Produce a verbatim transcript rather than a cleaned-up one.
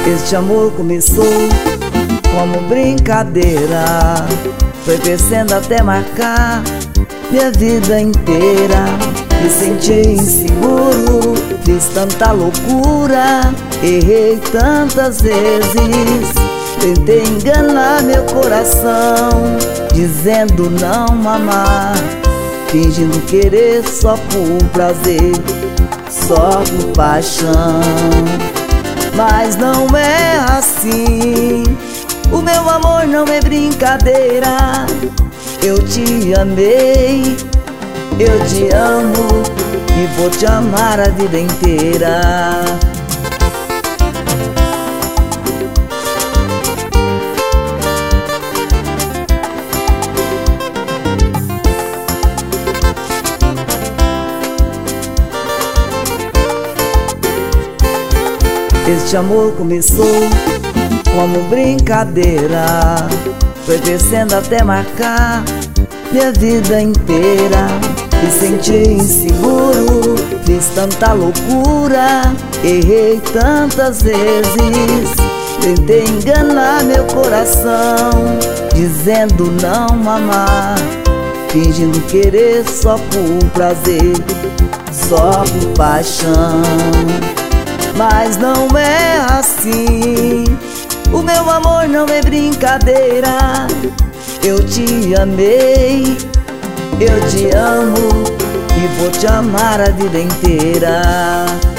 Este amor começou como brincadeira, foi crescendo até marcar minha vida inteira. Me senti inseguro, fiz tanta loucura, errei tantas vezes. Tentei enganar meu coração, dizendo não amar, fingindo querer só por prazer, só por paixão. Mas não é assim, o meu amor não é brincadeira. Eu te amei, eu te amo e vou te amar a vida inteira. Este amor começou como brincadeira, foi crescendo até marcar minha vida inteira. Me senti inseguro, fiz tanta loucura, errei tantas vezes. Tentei enganar meu coração, dizendo não amar, fingindo querer só por prazer, só por paixão. Mas não é assim, o meu amor não é brincadeira. Eu te amei, eu te amo e vou te amar a vida inteira.